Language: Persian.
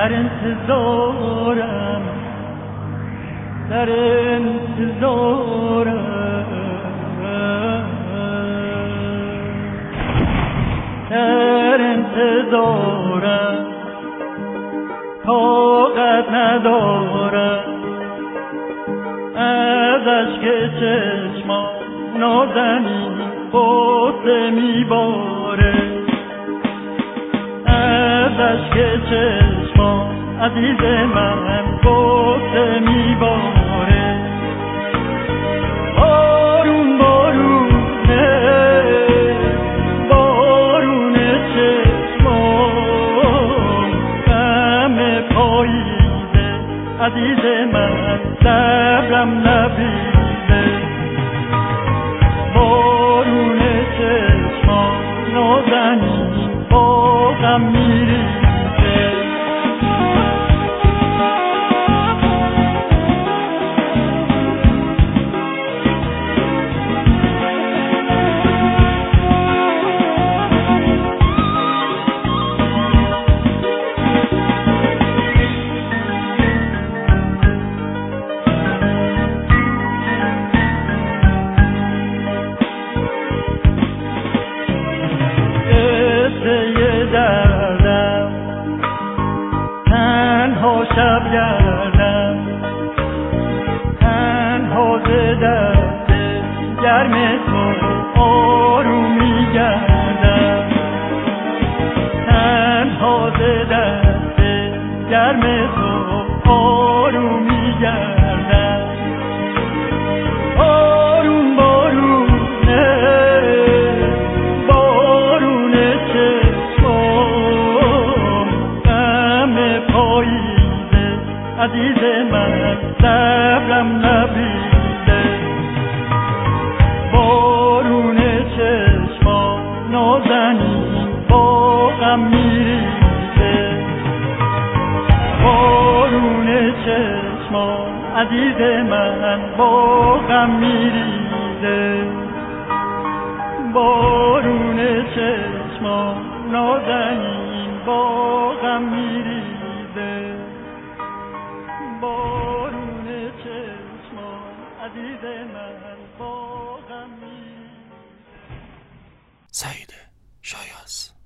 در انتظارم، در انتظارم، در انتظارم، طاقت ندارم از اشک چشمان نازنین غصه میباره، از اشک چشمان عزیز من غصه میباره. بارون بارونه، بارون چشمان غم پاییزه، عزیز من صبرم نبیده. بارون چشمان نازنین با غم میریزه. شب گردم تنها ز دست گرم تو آرومی گردم، تنها ز دست گرم تو آرومی گردم. بارون بارونه، بارون چشمام غم پاییزه، عزیز من صبرم نبیده. بارون چشمان نازنین با غم میریزه. بارون چشمان عزیز من با غم میریزه. بارون چشمان نازنین با غم میریزه. بارون چشمان عزیز من با غم میریزه. سعید شایع‌ست.